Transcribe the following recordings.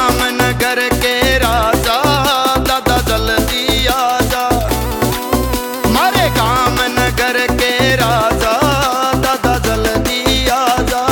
काम नगर के राजा दादा जल्दी आजा। मारे काम नगर के राजा दादा जल्दी आजा।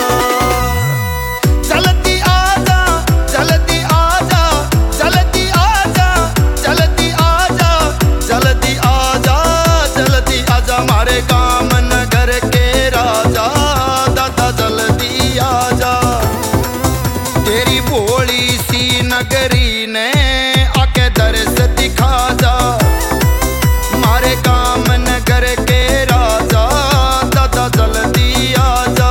जल्दी आजा जल्दी आजा जल्दी आजा जल्दी आजा जल्दी आजा जल्दी आजा। मारे काम नगर के राजा दादा जल्दी आजा। तेरी भोली सी नगरी ने आके दर्श दिखा जा। मारे काम नगर के राजा दादा जल्दी आजा।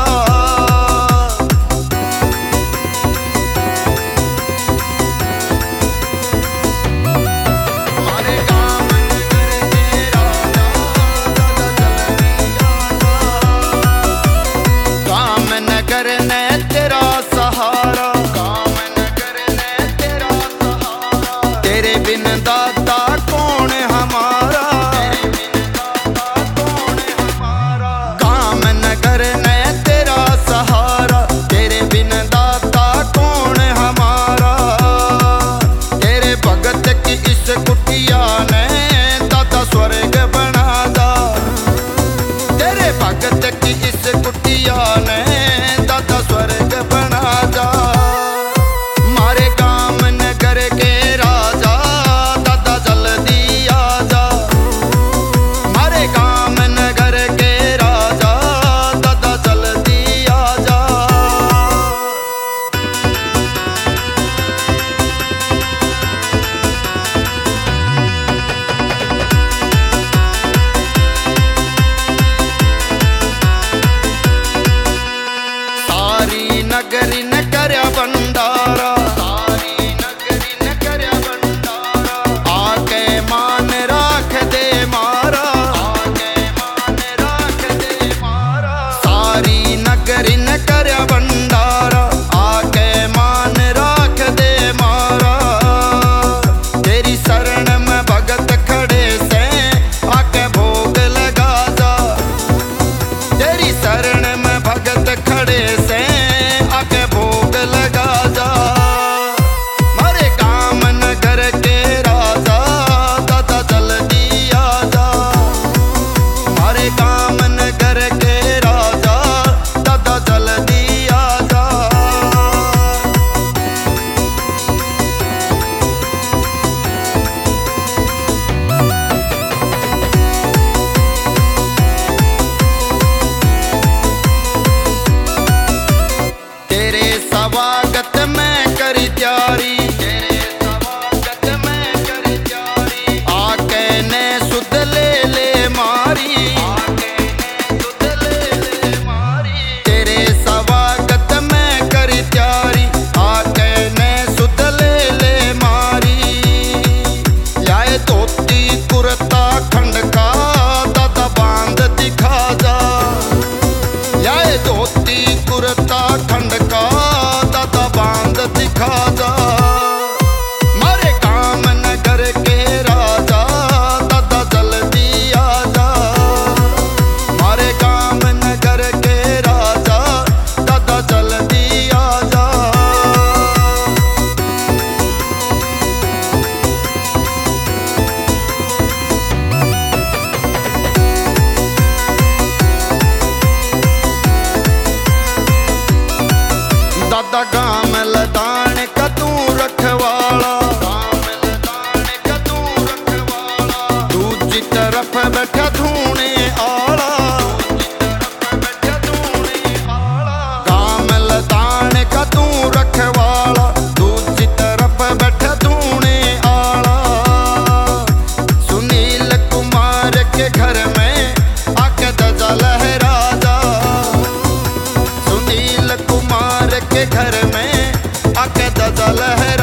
मारे काम नगर के राजा दादा जल्दी आजा। काम नगर ने तेरा सहारा, काम नगर ने तेरा सहारा। तेरे बिन दाता कौन हमारा, तेरे बिन दाता कौन हमारा। काम नगर ने तेरा सहारा, तेरे बिन दाता कौन हमारा। तेरे भगत की इस कुटिया ने दादा स्वर्ग बना दा। तेरे भगत की इस कुटिया ने दादा स्वर्ग बना दा। मारे काम नगर के राजा दादा जल्दी आजा। मारे काम नगर के राजा दादा जल्दी आजा। सारी नगरी न करया भंडारा, सारी नगरी न करया भंडारा। आके मान राख दे मारा, आके मान राख दे मारा। सारी नगरी न करया भंडारा, आके मान राख दे मारा। तेरी शरण में भगत खड़े से आके भोग लगा जा। तेरी शरण में भगत खड़े से आके भोग लगा जा। मारे काम नगर के राजा दादा जल्दी आजा। मारे काम नगर के राजा दादा जल्दी आजा। तेरे स्वागत में करी तैयारी, तेरे स्वागत में करी तैयारी। आके ने सुध ले मारी, आके ने सुध ले मारी। तेरे स्वागत में करी तैयारी, आके ने सुध ले मारी। लाए धोती कुर्ता खंड का दादा बांध दिखा जा। लाए धोती कुर्ता खंड का दादा बांध दिखा जा। मारे काम नगर के राजा दादा जल्दी आजा। मारे काम नगर के राजा दादा जल्दी आजा। दादा गाम लदान का तू रखवाला, गाम लदान का तू रखवाला। दूजी तरफ बैठा धूने आला, दूजी तरफ बैठा धूने आला। गाम लदान का तू रखवाला, दूजी तरफ बैठा धूने आला। सुनील कुमार के घर में आके ध्वजा लहरा जा। सुनील कुमार के घर में आके ध्वजा लहरा